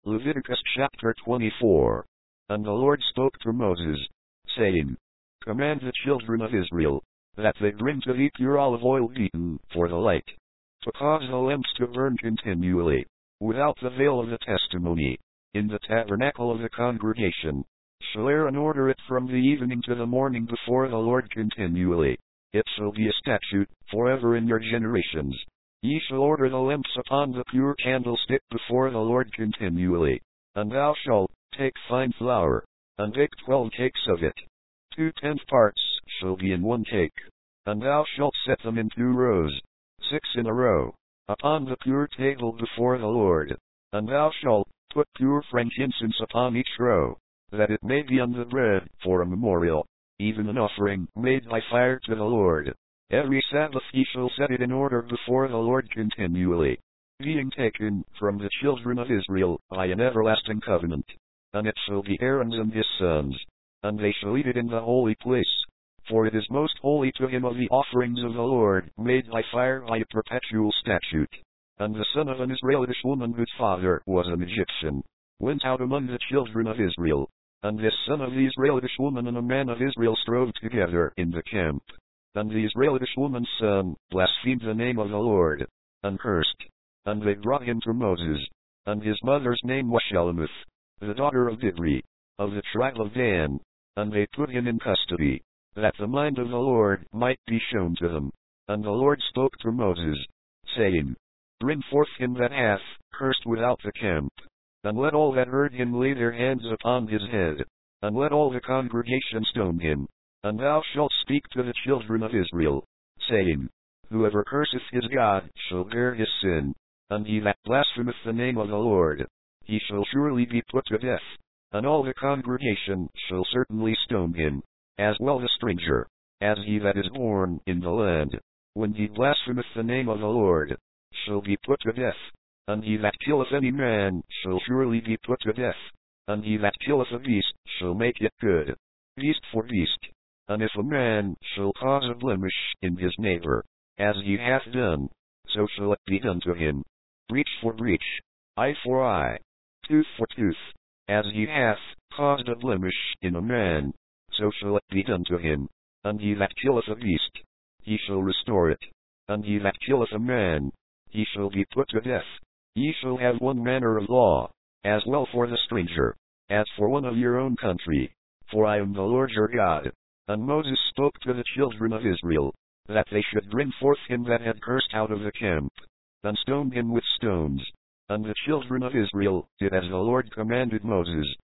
Leviticus chapter 24. And the Lord spoke to Moses, saying, Command the children of Israel, that they bring to thee pure olive oil beaten for the light, to cause the lamps to burn continually, without the veil of the testimony, in the tabernacle of the congregation. Shall Aaron order it from the evening to the morning before the Lord continually. It shall be a statute forever in your generations. Ye shall order the lamps upon the pure candlestick before the Lord continually. And thou shalt take fine flour, and bake 12 cakes of it. 2/10 parts shall be in one cake. And thou shalt set them in 2 rows, 6 in a row, upon the pure table before the Lord. And thou shalt put pure frankincense upon each row, that it may be on the bread for a memorial, even an offering made by fire to the Lord. Every Sabbath ye shall set it in order before the Lord continually, being taken from the children of Israel by an everlasting covenant. And it shall be Aaron's and his sons, and they shall eat it in the holy place, for it is most holy to him of the offerings of the Lord made by fire by a perpetual statute. And the son of an Israelitish woman whose father was an Egyptian went out among the children of Israel, and this son of the Israelitish woman and a man of Israel strove together in the camp. And the Israelitish woman's son blasphemed the name of the Lord, and cursed. And they brought him to Moses. And his mother's name was Shelomuth, the daughter of Dibri, of the tribe of Dan. And they put him in custody, that the mind of the Lord might be shown to them. And the Lord spoke to Moses, saying, Bring forth him that hath cursed without the camp, and let all that heard him lay their hands upon his head, and let all the congregation stone him. And thou shalt speak to the children of Israel, saying, Whoever curseth his God shall bear his sin, and he that blasphemeth the name of the Lord, he shall surely be put to death, and all the congregation shall certainly stone him, as well the stranger, as he that is born in the land, when he blasphemeth the name of the Lord, shall be put to death. And he that killeth any man shall surely be put to death, and he that killeth a beast shall make it good, beast for beast. And if a man shall cause a blemish in his neighbor, as he hath done, so shall it be done to him. Breach for breach, eye for eye, tooth for tooth. As he hath caused a blemish in a man, so shall it be done to him. And he that killeth a beast, he shall restore it. And he that killeth a man, he shall be put to death. Ye shall have one manner of law, as well for the stranger, as for one of your own country. For I am the Lord your God. And Moses spoke to the children of Israel, that they should bring forth him that had cursed out of the camp, and stone him with stones. And the children of Israel did as the Lord commanded Moses.